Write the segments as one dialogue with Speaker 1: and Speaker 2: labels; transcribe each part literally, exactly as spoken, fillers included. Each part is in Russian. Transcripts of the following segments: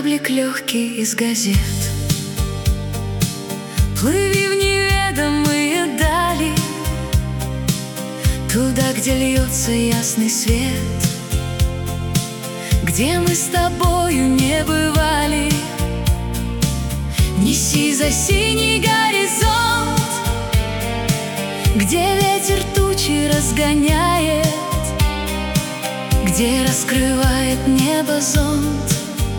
Speaker 1: Кораблик легкий из газет, плыви в неведомые дали, туда, где льется ясный свет, где мы с тобою не бывали. Неси за синий горизонт, где ветер тучи разгоняет, где раскрывает небо зонт,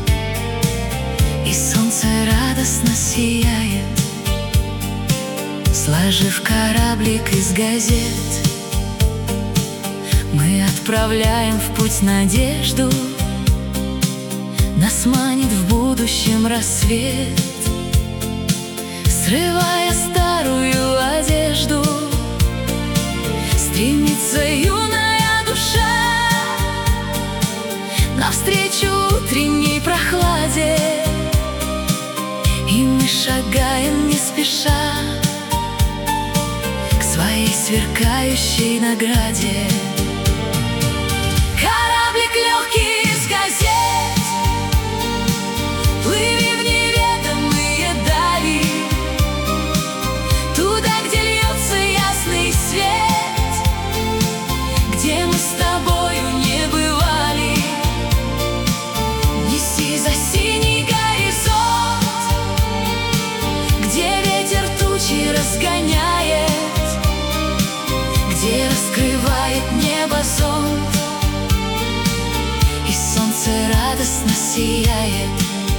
Speaker 1: и солнце радостно сияет. Сложив кораблик из газет, мы отправляем в путь надежду. Нас манит в будущем рассвет, срывая старую одежду. Стремится юная душа навстречу утренней прохладе, и мы шагаем не спеша к своей сверкающей награде. Кораблик легкий из газет, плыви в неведомые дали, туда, где льется ясный свет, где мы с тобою не бывали. Неси за синий горизонт, где ветер тучи разгоняет, где раскрывает небо зонт, и солнце радостно сияет.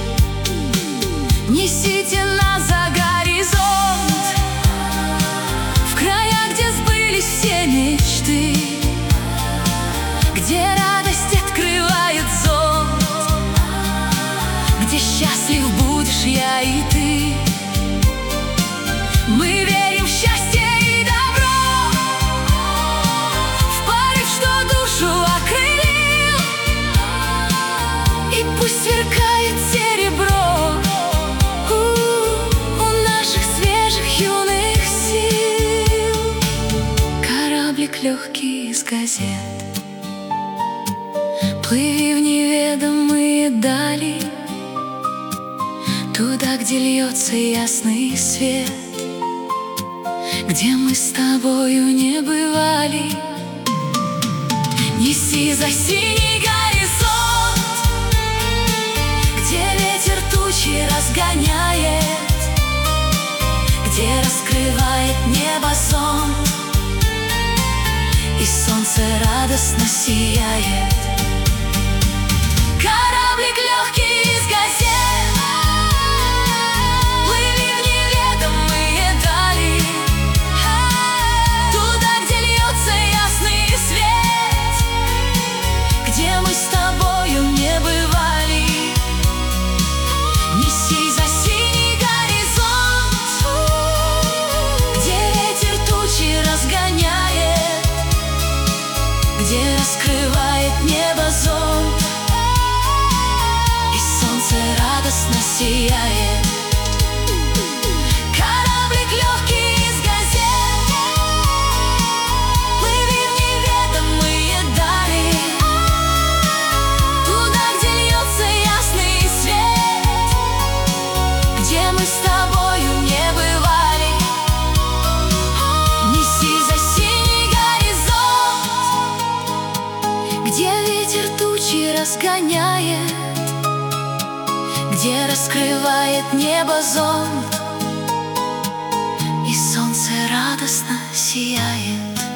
Speaker 1: Несите нас за горизонт, в края, где сбылись все мечты, где радость открывает зонт, где счастлив будешь я и ты. Мы верим в счастье и добро, в порыв, что душу окрылил, и пусть сверкает серебро легкий из газет. Плыви в неведомые дали, туда, где льется ясный свет, где мы с тобою не бывали. Неси за синий горизонт, где ветер тучи разгоняет, где раскрывает небо зонт, и солнце радостно сияет. Кораблик легкий из газет, плыви в неведомые дали, туда, где льется ясный свет, где мы с тобою не бывали. Неси за синий горизонт, где ветер тучи разгоняет, где раскрывает небо зонт, и солнце радостно сияет. Кораблик легкий из газет, плыви в неведомые дали, туда, где льется ясный свет, где мы с тобою не бывали. Неси за синий горизонт, где ветер тучи разгоняет, где раскрывает небо зонт, и солнце радостно сияет.